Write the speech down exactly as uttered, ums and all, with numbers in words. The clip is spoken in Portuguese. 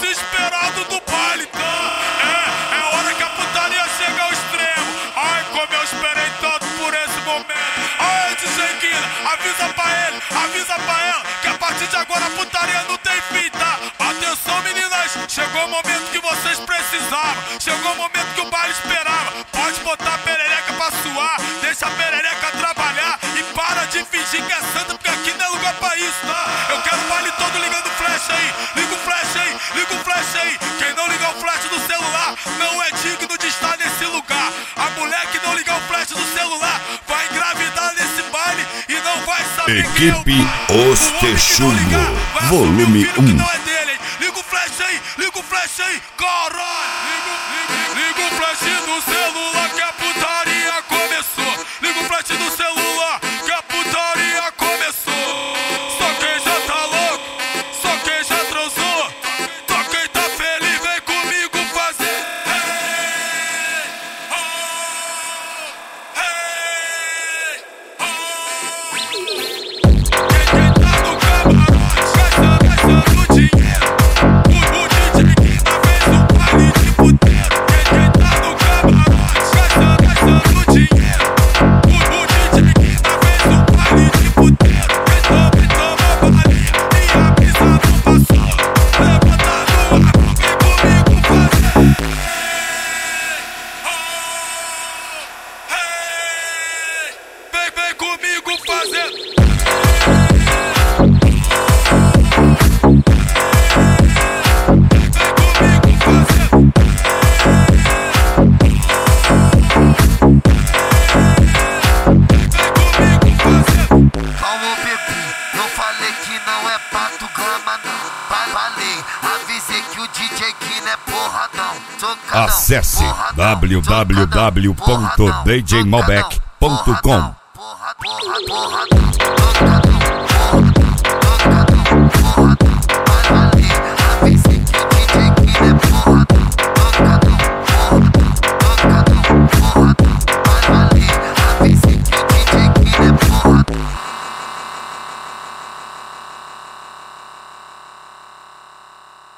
desesperado do baile, tá? É, é hora que a putaria chega ao extremo. Ai, como eu esperei tanto por esse momento. Ai, D J Guina, avisa pra ele, avisa pra ela que a partir de agora a putaria não tem fim, tá? Atenção, meninas, chegou o momento que vocês precisavam. Chegou o momento que o baile esperava. Pode botar a perereca pra suar, deixa a perereca trabalhar e para de fingir que é santa, porque aqui não é lugar pra isso, tá? Eu quero o baile todo ligando flash aí, liga o flash aí, liga o flash aí. Quem não ligar o flash do celular não é digno de estar nesse lugar. A mulher que não ligar o flash do celular vai engravidar nesse baile e não vai saber Equipe quem é o Os Texugo, volume um. Não é dele, hein? Liga o flash aí, liga o flash aí, caralho! Liga, liga, liga o flash do celular que a putaria começou. Liga o flash do celular que a putaria começou. Só quem já tá louco, só quem já transou, só quem tá feliz vem comigo fazer. Hey, oh, hey, oh. Quem, quem tá no camarote gastando, gastando dinheiro. O, o D J Guina fez um baile de puteiro. Quem, quem tá no camarote gastando, gastando dinheiro. O, o D J Guina fez um baile de puteiro. Então, então, uma balinha e a brisa não passou. Levanta no ar, vem comigo fazer. Hey, oh, hey, vem, vem comigo fazer. Calma, bebê, eu falei que não é pato grama, não. Falei, avisei que o D J Guina é porradão. Socadão, Acesse porradão, w w w ponto socadão, d j malbec ponto com. porradão, porradão, porradão, porradão.